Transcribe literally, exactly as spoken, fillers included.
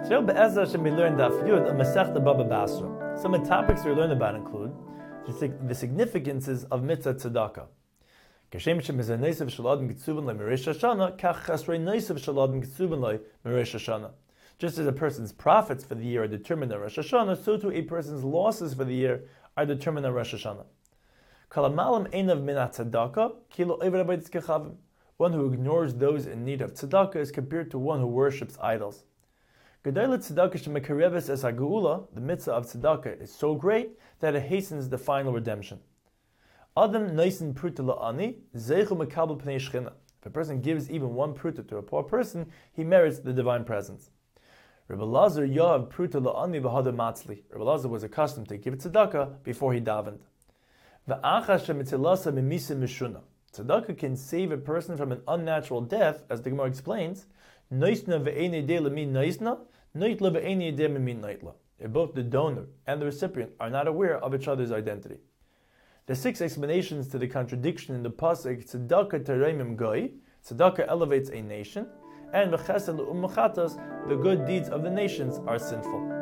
Today, Be'ezra Hashem, we learned Daf Yud on Masechta Baba Basra. Some of the topics we learn about include the significances of mitzvah tzedakah. Kashem Shem is a neisav shaladim gitzubin le Meresh Hashanah, kach chasrei neisav shaladim gitzubin le Meresh Hashanah. Just as a person's profits for the year are determined on Rosh Hashanah, so too a person's losses for the year are determined on Rosh Hashanah. Kalamalam einav minat tzedakah, kilo eved abayis kechavim. One who ignores those in need of tzedakah is compared to one who worships idols. Gedailat tzedakah shemekareves es hageula, the mitzvah of tzedakah is so great that it hastens the final redemption. Adam neisen pruta la'ani, zeichu mekabel pnei shchina. If a person gives even one pruta to a poor person, he merits the divine presence. Rebbe Lazar yav pruta la'ani v'hada matzli. Rebbe Lazar was accustomed to give tzedakah before he davened. V'acha shemitzilasa mimisa mishuna. Tzedakah can save a person from an unnatural death, as the Gemara explains. Noisna ve'ene de lemin noisna, noitla ve'ene de memin noitla. If both the donor and the recipient are not aware of each other's identity. The six explanations to the contradiction in the pasuk tzedakah tereimim goy, tzedakah elevates a nation, and v'chesed le'ummachatas, the good deeds of the nations are sinful.